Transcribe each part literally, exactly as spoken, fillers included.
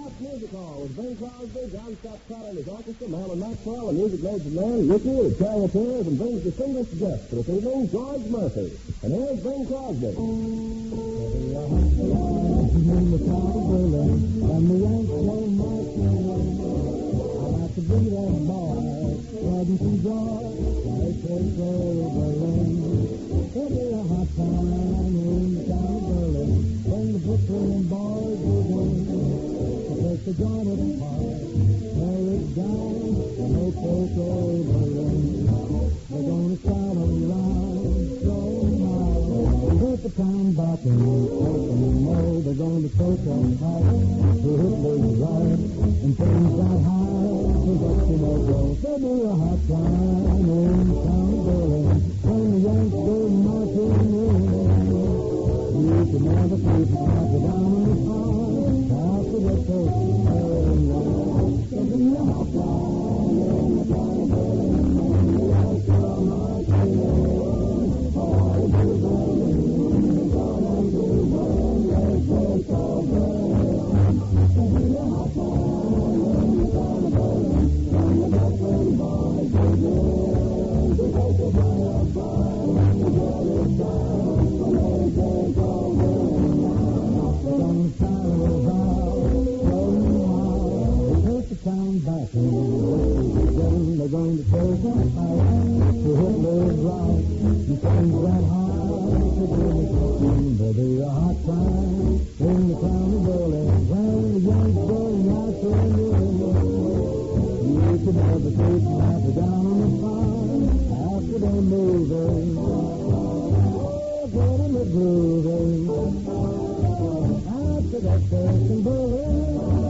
Kraft Music Hall with Bing Crosby, John Scott Carter and his orchestra, Marilyn Maxwell, and music major man Ricky, the charioteers, and Bing's distinguished guest for this evening, George Murphy. And here's Bing Crosby. To be that boy, riding through joy, like a Berlin. It'll be a hot time in town of Berlin, when the Brooklyn boys will win. So take the joint of the heart, tear it down, and no take over Berlin. They're gonna shout around, so high, put the town back in, open more. They're gonna take us high, to Hitler's right, and things got high. There'll be a hot time in town of Berlin when the Yanks go marching in. You can never keep half the diamond high after the first Berlin. There'll be a hot time in town of Berlin when the Yanks go marching in. All the Berlin, down to Berlin, let's take all Berlin. There'll be a hot time in town of Berlin. They're going to take us high to Hitler's right. You find that high to Berlin. There'll be a hot time in the town of Berlin when the Yanks go marching in. You can never take half down on the fire after they're moving. Oh, get in the grooving after that first in Berlin.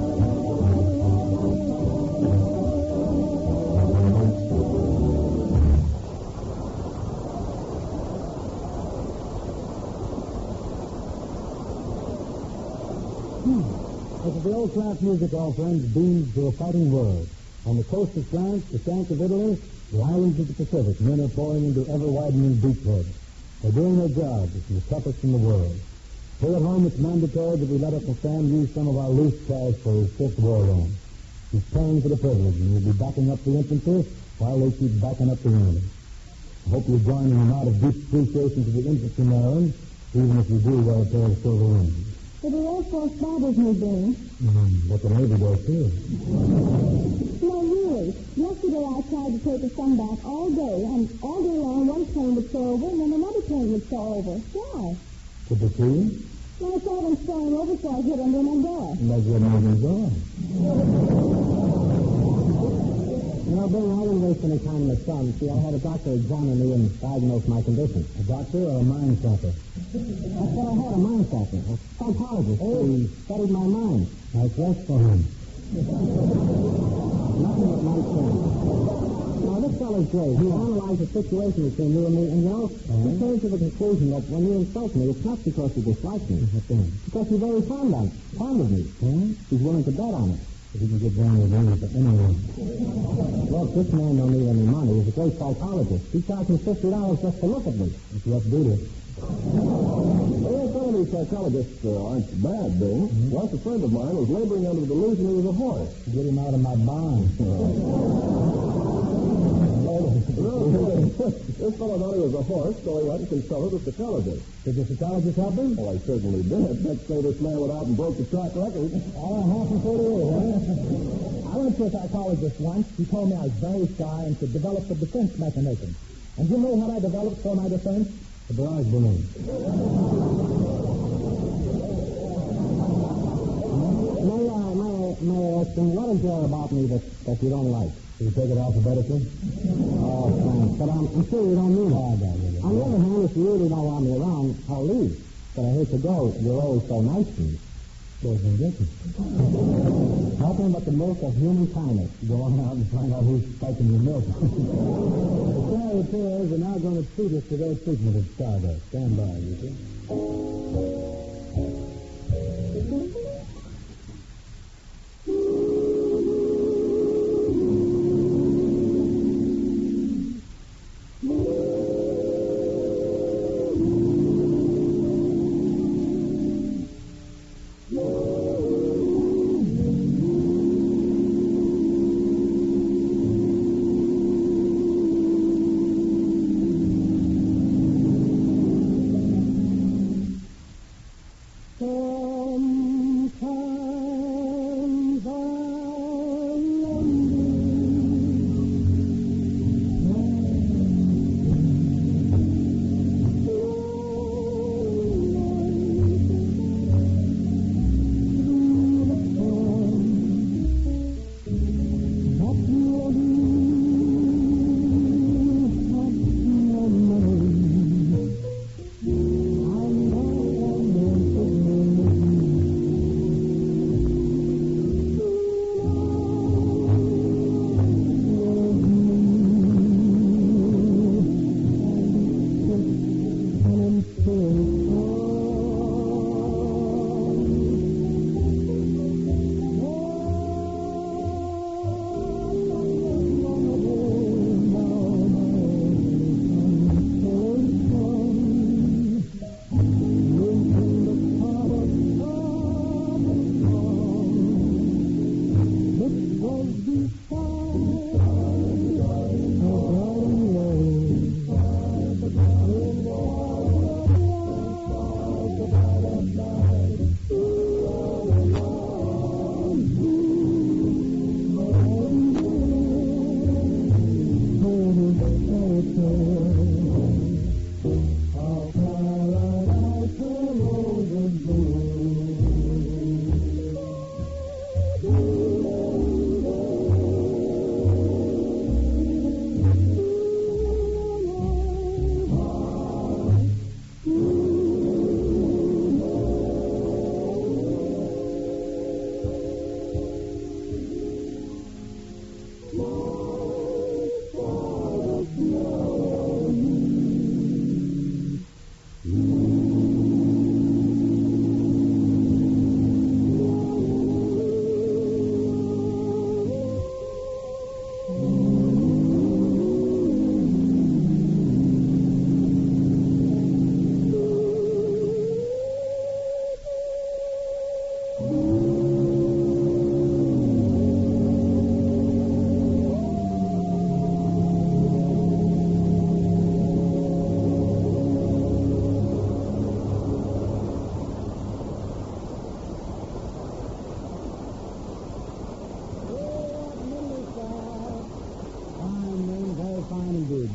As the old Kraft Music Hall friends beamed to a fighting world. On the coast of France, the shanks of Italy, the islands of the Pacific, men are pouring into ever-widening beachhead. They're doing their job. It's the toughest in the world. Here at home, it's mandatory that we let Uncle Sam use some of our loose cash for his fifth war loan. He's paying for the privilege, and we'll be backing up the infantry while they keep backing up the enemy. I hope you'll join in a nod of deep appreciation to the infantry Marines, even if you do wear a pair of silver rings. But the Air Force bothers me, Bing. Mm, but the Navy does, too. No, really. Yesterday I tried to take a sun bath all day, and all day long one plane would soar over, and then another plane would soar over. Why? Could the see? Well, I saw them soaring over, so I hid under my door. And that's what Navy's on. You know, Bing, I didn't waste any time in the sun. See, I had a doctor examine me and diagnose my condition. A doctor or a mind sapper? I said I had a mind sapper. A psychologist. Oh. He studied my mind. I pressed for him. Nothing but nice things. Now, this fellow's great. He analyzed the situation between you and me, and, you know, uh-huh. he came to the conclusion that when you insult me, it's not because you dislike me. It's because you're very fond of, fond of me. Uh-huh. He's willing to bet on it. If he can get down with me for anyone. Look, this man don't need any money. He's a great psychologist. He charged me fifty dollars just to look at me. If you have to do this. Well, some of these psychologists uh, aren't bad, Bill. Mm-hmm. Once a friend of mine was laboring under the delusion he was a horse. Get him out of my barn. This fellow thought he was a horse, so he went and consulted a psychologist. Did the psychologist help him? Oh, I certainly did. Next day, this man went out and broke the track record. Oh, half and forty-eight, huh? I went to a psychologist once. He told me I was very shy and could develop a defense mechanism. And you know what I developed for my defense? A barrage balloon. May I, may I, may I ask you, what is there about me that, that you don't like? Do you take it alphabetically? Oh, thanks. But I'm, I'm sure you don't mean it. Oh, no, on the other hand, if you really don't want me around, I'll leave. But I hate to go. You're always so nice to me. Nothing but the milk of human kindness. Go on out and find out who's spiking your milk. The charioteers are now going to treat us to their treatment of Stardust. Stand by, you see.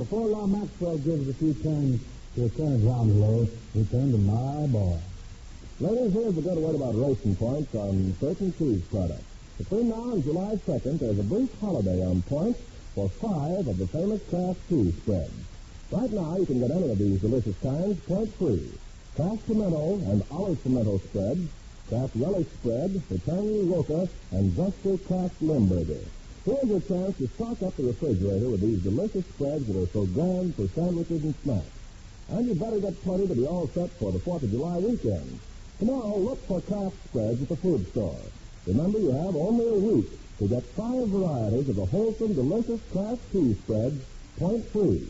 before Law Maxwell gives a few turns to a turn round low, we turn to my boy. Ladies, here's a good word about racing points on certain cheese products. Between now and July second, there's a brief holiday on points for five of the famous Kraft cheese spreads. Right now, you can get any of these delicious kinds point-free. Kraft Tomato and Olive Tomato spreads, Kraft Relish spread, the tangy Roca, and Zesty Kraft Limburger. Here's your chance to stock up the refrigerator with these delicious spreads that are so grand for sandwiches and snacks. And you'd better get plenty to be all set for the fourth of July weekend. Tomorrow, look for Kraft spreads at the food store. Remember, you have only a week to get five varieties of the wholesome, delicious Kraft cheese spreads, point-free.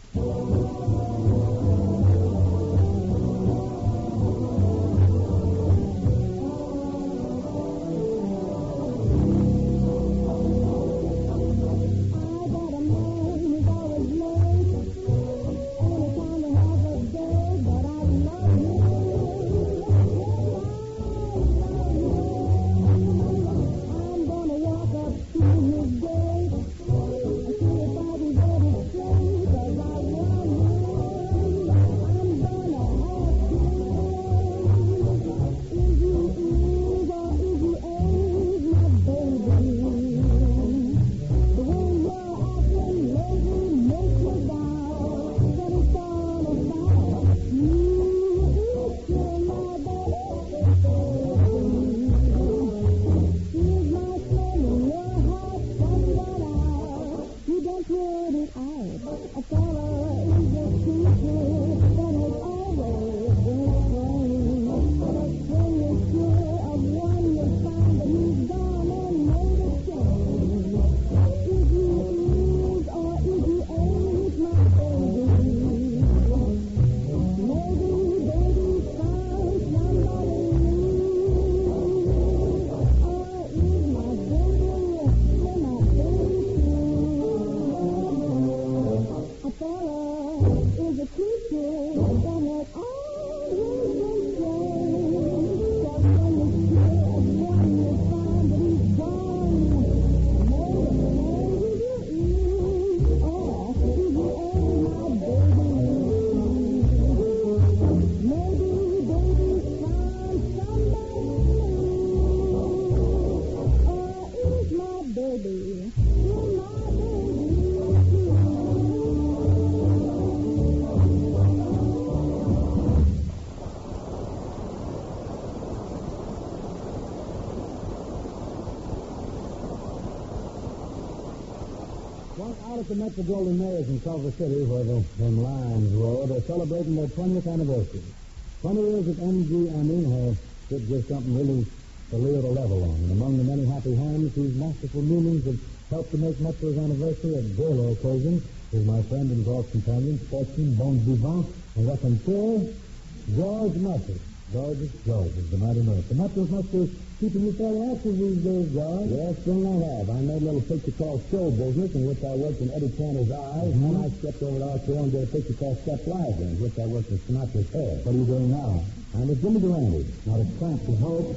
Out at the Metro Golden Mares in Culver City, where the them lions roar, they're celebrating their twentieth anniversary. Twenty years at M G M E have stood just something really to lay the level on. And among the many happy hands whose masterful meanings have helped to make Metro's anniversary a gala occasion is my friend and golf companion, sportsman, bon vivant, and raconteur, George Murphy. George, George is the mighty Murphy. The Metros must be keeping you fairly active these days, George. Yes, soon I have. I made a little picture called Show Business, in which I worked in Eddie Tanner's eyes, mm-hmm. and then I stepped over to R K O and did a picture called Step Live, in which I worked in Sinatra's hair. What are you doing now? I'm with Jimmy Durante. Not a tramp to hope.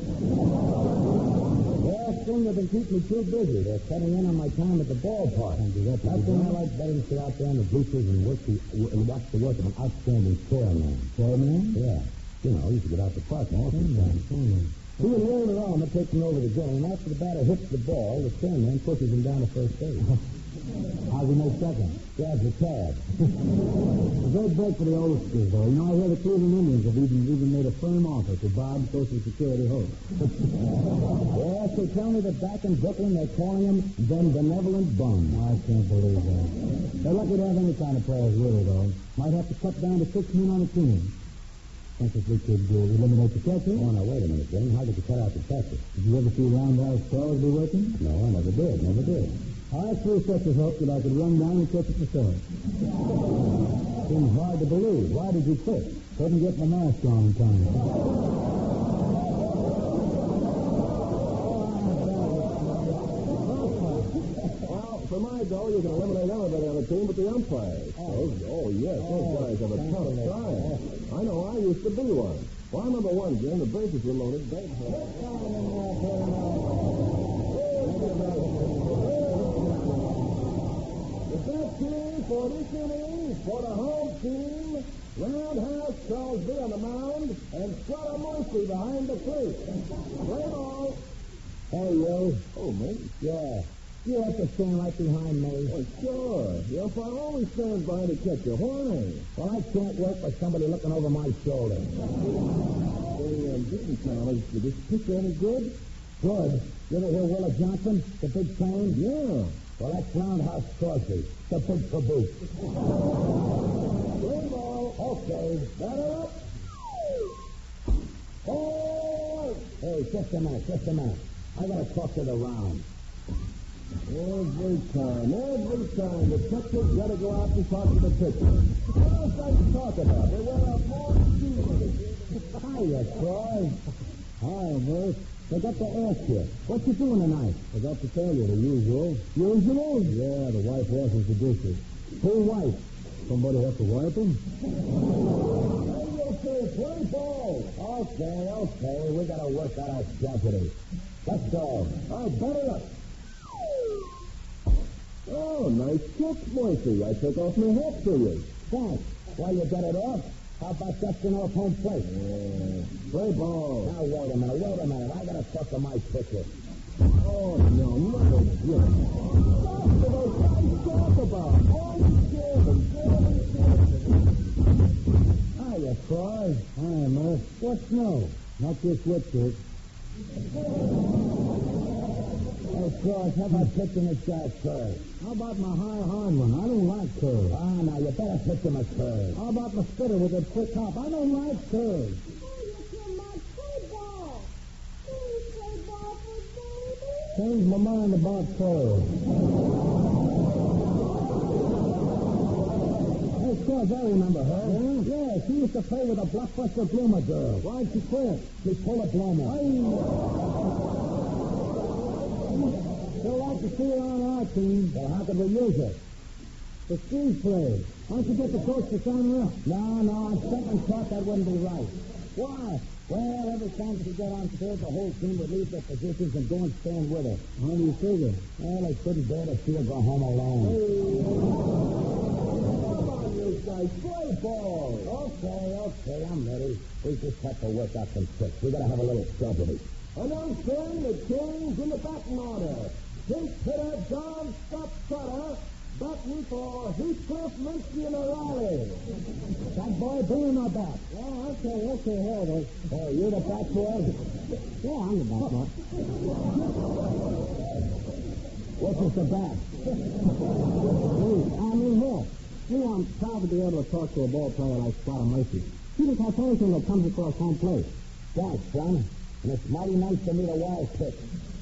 Well, thing they've been keeping me too busy. They're cutting in on my time at the ballpark. And do that That's when I like better to sit out there in the bleachers and, work the, and watch the work of an outstanding chairman. Chairman? Yeah. You know, you should get out the park more often. He and Aaron Aroma taking over the game. After the batter hits the ball, the chairman pushes him down to first base. How's he make second? Grabs the tab. It's a great break for the oldsters, though. You know, I hear the Cleveland Indians have even, even made a firm offer to Bob's Social Security host. Yes, they tell me that back in Brooklyn they're calling him them benevolent bum. I can't believe that. They're lucky to have any kind of players, really, though. Might have to cut down to six men on a team. Think if we could uh, eliminate the catcher? Oh, now, wait a minute, Jim. How did you cut out the catcher? Did you ever see Roundhouse Crosby working? No, I never did. Never did. I threw such a hope that I could run down and catch it myself. Seems hard to believe. Why did you quit? Couldn't get my mask on in time. Well, for my goal, you can eliminate everybody on the team but the umpires. Oh, oh yes, those Oh, guys have a thank tough you. time. I know, I used to be one. Well, I'm number one, Jim. The bases were loaded. Dead batting for this inning for the home team, Roundhouse Crosby on the mound, and Squatter Murphy behind the plate. Play ball. Hey, you. Oh, me? Yeah. You have to stand right behind me. Oh, sure. Yes, I always stand behind the catcher. Why? Well, I can't work with somebody looking over my shoulder. Hey, um, listen, Charlie, is this pitcher any good? Good. You ever hear Willa Johnson, the big train? Yeah. Well, that's Roundhouse Crosby, the big caboose. Play ball. Okay. Batter up. Oh! Hey, just a minute, just a minute. I gotta talk to the round. Every time, every time, the pitcher's got to go out and talk to the pitcher. What else I can talk about? They wear out more than Hiya, Troy. Hi, Murph. Forgot to ask you. What you doing tonight? Forgot to tell you, the usual. Usual? Yeah, the wife washes the dishes. Who wife? Somebody have to wipe them? Okay, play ball. Okay, okay. We gotta work out our strategy. Let's go. All right, batter up. Oh, nice catch, Moisey. I took off my hat for you. Thanks. While you get it off, how about dusting off home plate? Uh, play ball. Now, wait a minute, wait a minute. I gotta talk to my pitcher. Oh, no, not again. That's what I was talk about. All these children, Hiya, Troy. Hi, Murph. What's new? Not this Whitford. Hey, Troy, how about pitching this guy curve? How about my high hard one? I don't like curve. Ah, now, you better pitch him a curve. How about my spitter with a quick hop? I don't like curve. Change my mind about curve. Hey, Troy, I remember her. Yeah? Yeah, she used to play with a Blockbuster Bloomer girl. Why'd she quit? She pulled a Bloomer. Still like to see her on our team. Well, how could we use it? The Steve plays. Why don't you get the coach to sign her up? No, no, on second thought, that wouldn't be right. Why? Well, every time she got on field, the whole team would leave their positions and go and stand with her. How do you figure? Well, they couldn't bear to see her go home alone. Come on, you guys. Play ball. Okay, okay, I'm ready. We just have to work out some tricks. We gotta have a little strategy. Announcing the change in the batting order. Pink hitter John Scott Sutter, batting for Heathcliff, Minsky, and O'Reilly. That boy bringing my bat. Oh, okay, okay, here it is. Hey, you the bat boy? Yeah, I'm the bat boy. What's this the bat? I mean, here. See, I'm proud to be able to talk to a ball player like Squatter Murphy. He doesn't have anything that comes across home plate. Thanks, son. And it's mighty nice to meet a wild pitch.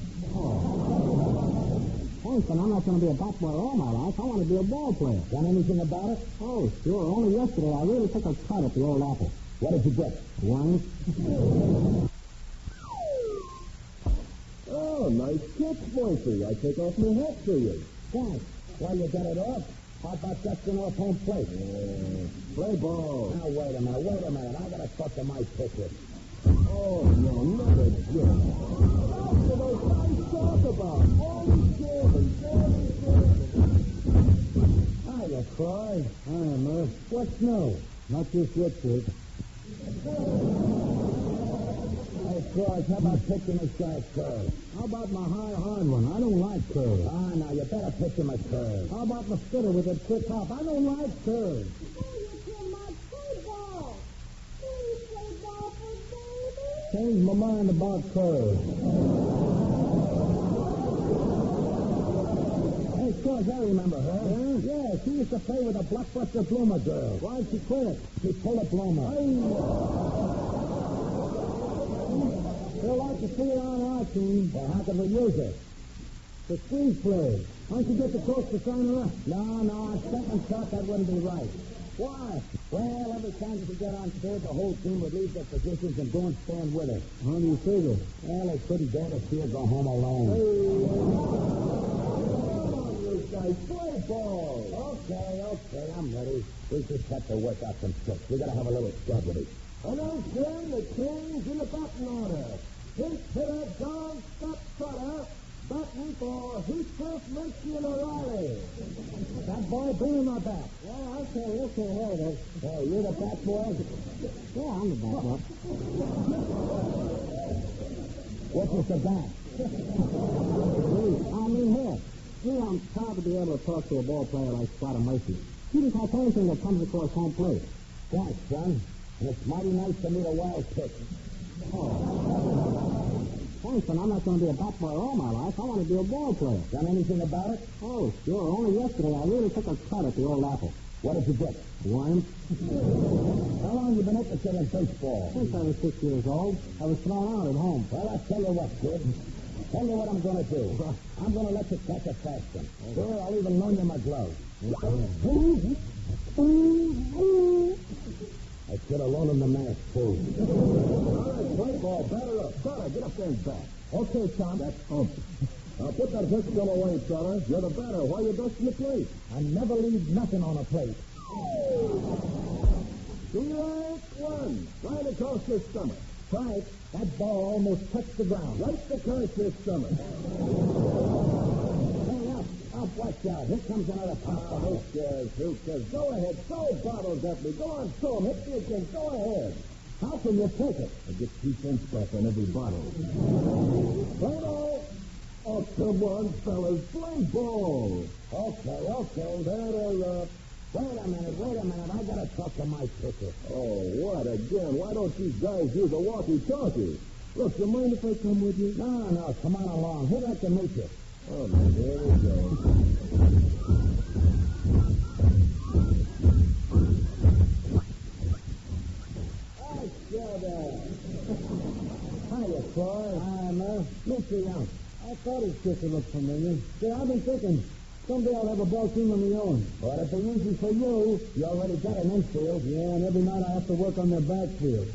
Oh. Hey, son, I'm not going to be a bat boy all my life. I want to be a ball player. Done anything about it? Oh, sure. Only yesterday I really took a cut at the old apple. What did you get? One. Oh, nice catch, Moisey. I take off my hat for you. Thanks. While you get it off, how about dusting off home plate? Uh, play ball. Now, wait a minute, wait a minute. I gotta talk to my pitcher. Oh, no, not again. That's what I was talk about. All these children, Hiya, Troy. Hi, Murph. What's new? Not this Whitford. Hey, Troy, how about pitching this guy curve? How about my high hard one? I don't like curve. Ah, now, you better pitch him a curve. How about my spitter with a quick hop? I don't like curve. Change my mind about curve. Hey, Troy, I remember her. Yeah? Yeah, she used to play with a Blockbuster Bloomer girl. Why'd she quit? She pulled a Bloomer. Still like to see her on our team. Well, how could we use it? The Steve plays. Why don't you get the coach to sign her up? No, no, on second thought, that wouldn't be right. Why? Well, every time she got on field, the whole team would leave their positions and go and stand with her. How do you figure? Well, they couldn't bear to see her go home alone. Guys, play ball. Okay, okay, I'm ready. We just have to work out some tricks. We gotta have a little strategy. Announcing the change in the batting order. Pink hitter John Scott Sutter, batting for Heathcliff, Minsky, and O'Reilly. That boy bring me my bat. Yeah, okay, okay, here it is. Oh, you're the bat boy? Yeah, I'm the bat boy. What's with the bat? I mean, here. Gee, I'm proud to be able to talk to a ball player like Squatter Murphy. He didn't catch anything that comes across home plate. Thanks, son. And it's mighty nice to meet a wild pick. Oh. Thanks, and I'm not going to be a bat boy all my life. I want to be a ball player. Done anything about it? Oh, sure. Only yesterday I really took a cut at the old apple. What did you get? Worms. How long have you been interested in baseball? Since I was six years old. I was thrown out at home. Well, I'll tell you what, kid. Tell you what I'm going to do. I'm going to let you catch a fast one. Sure, I'll even loan you my gloves. I should have loaned him the mask, too. All right, play ball. Batter up. Sutter, get up there and bat. Okay, Tom. That's ump. Now, put that pistol away, Sutter. You're the batter. Why are you dusting the plate? I never leave nothing on a plate. Strike one. Right across his stomach. Strike. That ball almost touched the ground. Right across his stomach. Hey, up. Up, watch out. Here comes another pop. Oh, who cares? Who cares? Go ahead. Throw bottles at me. Go on, throw them. Hit me again. Go ahead. How can you take it? I get two cents back on every bottle. Photo. Oh, come on, fellas. Play ball. Okay, okay. There, uh... Wait a minute, wait a minute. I gotta talk to my pitcher. Oh, what again? Why don't these guys use a walkie-talkie? Look, you mind if I come with you? No, no, no. Come on along. Who'd like to meet you? Oh, no, there we go. Hi, Shudder. Hiya, Troy. Hi, Mel. Mister Young. I thought his pitcher looked familiar. See, I've been thinking... Someday I'll have a ball team of my own. But if it's easy for you, you already got an infield. Yeah, and every night I have to work on their backfield.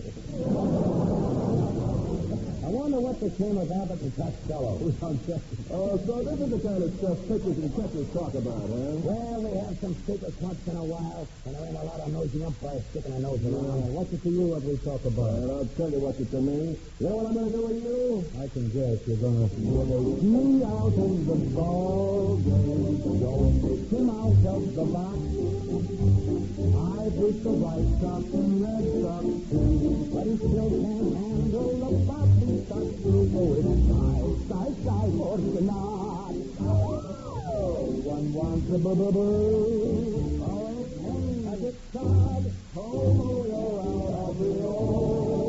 I wonder what became of Abbott and Costello. Oh, so this is the kind of stuff pitchers and catchers talk about, huh? Well, we have some secrets once in a while, and there ain't a lot of nosy umpires sticking their nose around. Yeah. What's it to you what we talk about? Well, I'll tell you what's it to me. You know what I'm going to do with you? I can guess you're going to see me out in the ball game. Don't take him out of the box. I beat the White Sox and Red Sox too, but he still can't handle the Bobby Sox through. Oh, it's side, side, side, or not. Oh, one wants a boo-boo-boo. Oh, hey, I get tired. Oh, you're out of the old.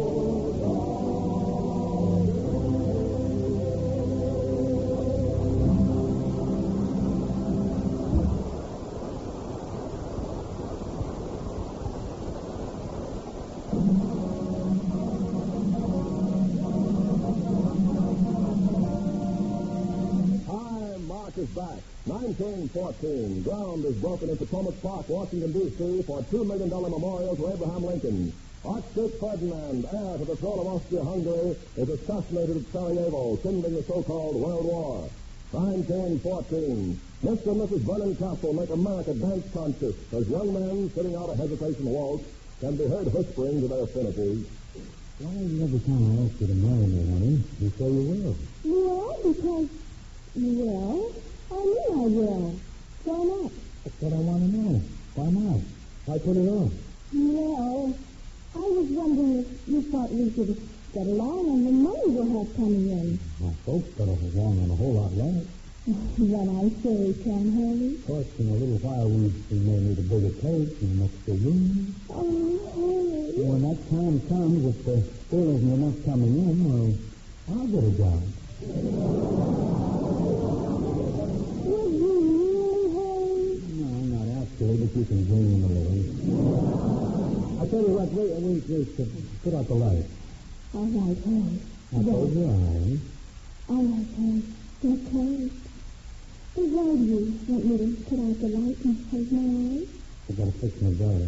Is back. nineteen fourteen. Ground is broken in Potomac Park, Washington, D C for a two million dollars memorial to Abraham Lincoln. Archduke Ferdinand, heir to the throne of Austria-Hungary, is assassinated at Sarajevo, kindling the so-called World War. nineteen fourteen. Mister and Missus Vernon Castle make America dance conscious as young men sitting out a hesitation waltz can be heard whispering to their affinities. Why every time I ask you to marry me, honey, you say you will? Well, because... Well, I knew I will. Why not? That's what I want to know. Why not? Why put it off? Well, I was wondering if you thought we could get along and the money will help coming in. My folks got along on a whole lot less. Then I say, can Harry? Of course, in a little while we, we may need a bigger place and an extra room. Oh, Harry. When that time comes, if there still isn't enough coming in, well, I'll get a job. Would you really, Harry? No, not actually, but you can dream a little. I'll tell you what, wait, wait, wait, uh, put out the light. All right, Harry. I told you, Harry. All right, Harry. Get close. Why do you want me to put out the light and close my eyes? I've got to fix my daughter.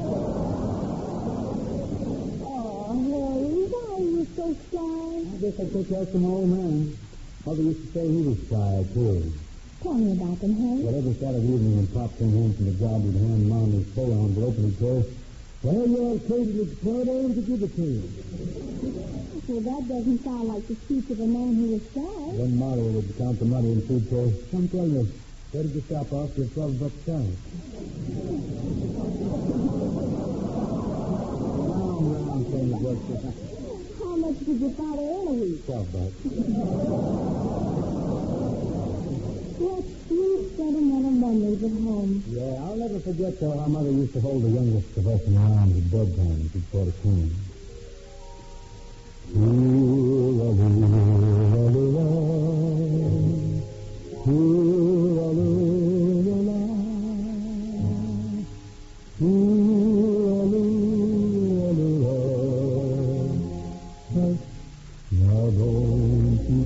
Oh, Harry, why are you so shy? I guess I took after my old man. Mother used to say he was shy, too. Tell me about them, Harry. Well, every Saturday evening when Pop came home from the job, he'd hand Mom his polo envelope and he'd say, well, you're crazy to throw it over to give it to you. Well, that doesn't sound like the speech of a man who was shy. Then Mother would count the money and she'd say, come tell you, Where did you stop off your twelve bucks down? Round, round thing it works. How much did your father earn a week? Twelve bucks. What sweet sentimental memories at home. Yeah, I'll never forget though how Mother used to hold the youngest of us in her arms at bedtime before the queen. Now don't you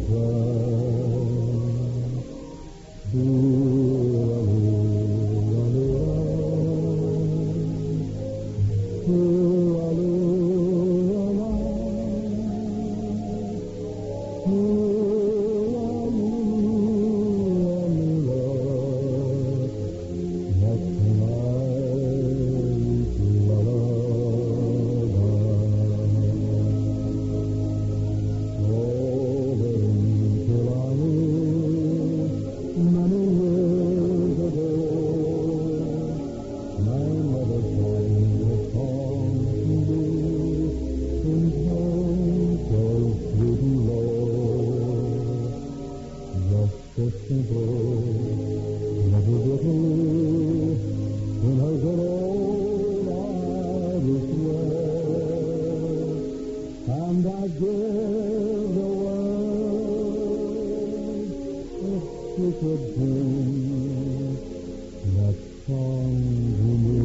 And I give the world if you could sing that song to me.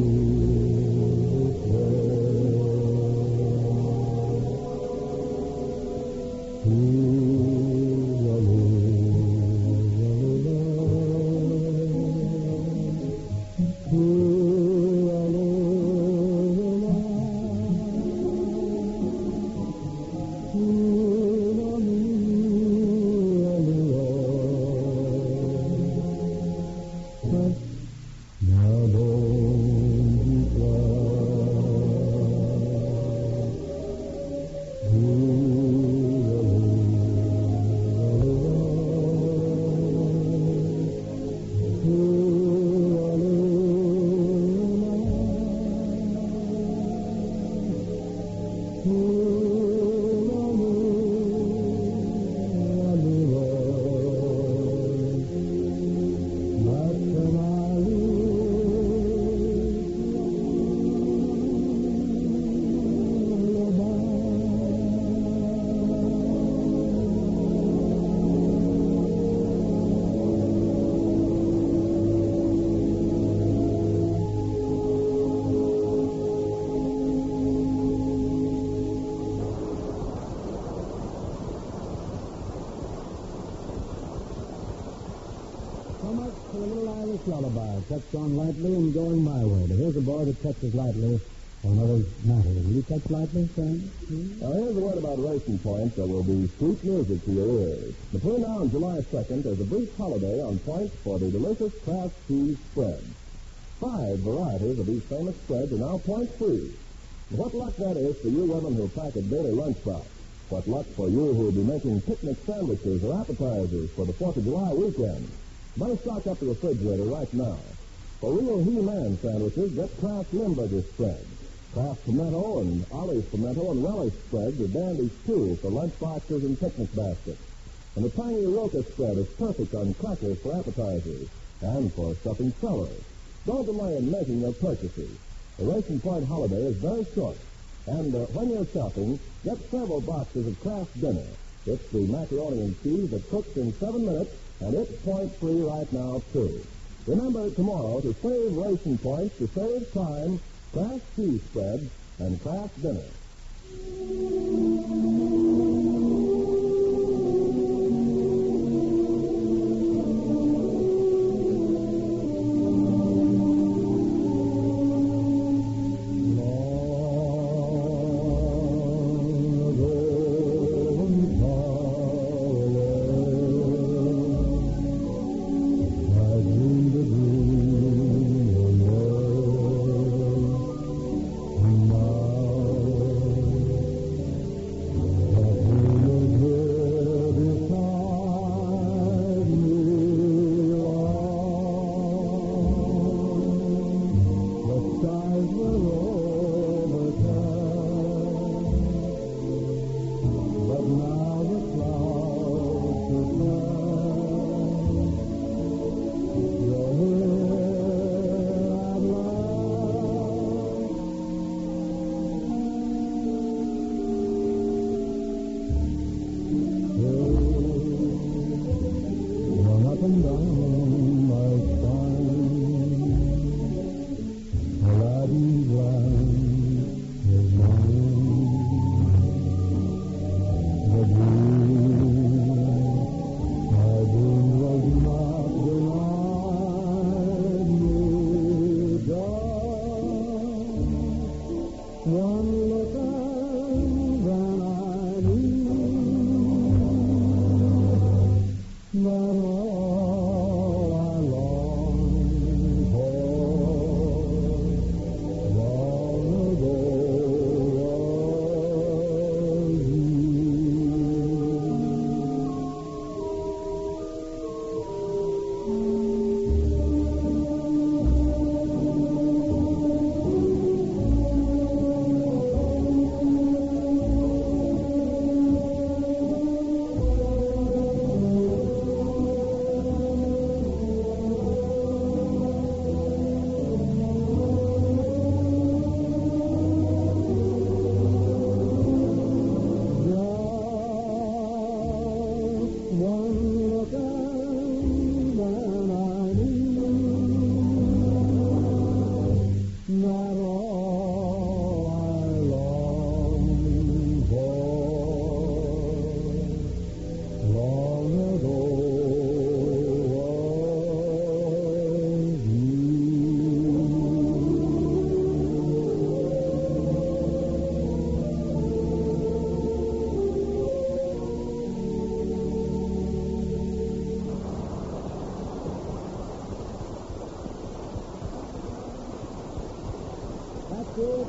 So much for a little Irish lullaby, touched on lightly and going my way. But here's a boy that touches lightly on others' matters. Will you touch lightly, friend? Hmm? Now, here's a word about Racing Point that will be sweet music to your ears. Between now and July second, there's a brief holiday on points for the delicious Kraft cheese spread. Five varieties of these famous spreads are now point-free. What luck that is for you women who pack a daily lunchbox. What luck for you who will be making picnic sandwiches or appetizers for the fourth of July weekend. Better stock up the refrigerator right now. For real He-Man sandwiches, get Kraft Limburger spread. Kraft pimento and olive pimento and relish spreads are dandies, too, for lunchboxes and picnic baskets. And the tangy Roca spread is perfect on crackers for appetizers and for stuffing celery. Don't delay in making your purchases. The Racing Point holiday is very short. And uh, when you're shopping, get several boxes of Kraft Dinner. It's the macaroni and cheese that cooks in seven minutes, and it's point-free right now, too. Remember tomorrow to save Racing Points to save time, Kraft cheese spreads, and Kraft Dinner.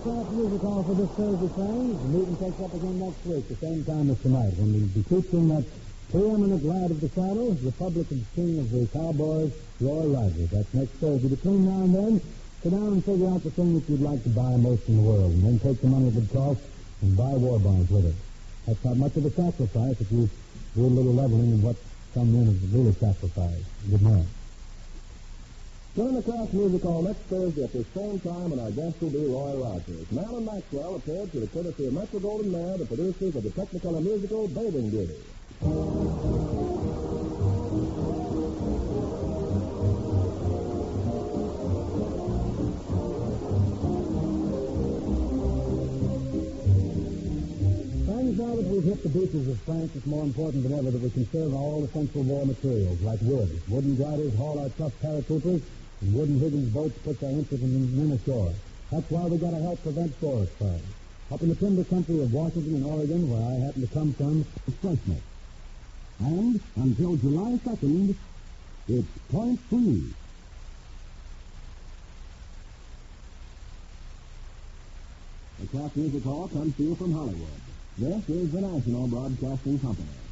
Craft Music Hall for this Thursday, friends. The meeting takes up again next week, the same time as tonight, when we'll be featuring that preeminent lad of the saddle, Republican king of the cowboys, Roy Rogers. That's next Thursday. Between now and then, sit down and figure out the thing that you'd like to buy most in the world, and then take the money it would cost and buy war bonds with it. That's not much of a sacrifice if you do a little leveling of what some men have really sacrificed. Good night. Join the Craft Music Hall next Thursday at the same time, and our guest will be Roy Rogers. Marilyn Maxwell appeared to the courtesy of Metro Golden Mare, the producers of the Technicolor musical Bathing Beauty. Now that we've hit the beaches of France, it's more important than ever that we conserve all essential war materials, like wood. Wooden gliders haul our tough paratroopers, and wooden Higgins boats push our infantrymen men ashore. That's why we've got to help prevent forest fires. Up in the timber country of Washington and Oregon, where I happen to come from, it's freshness. And until July second, it's point free. The Craft Music Hall comes to you from Hollywood. This is the National Broadcasting Company.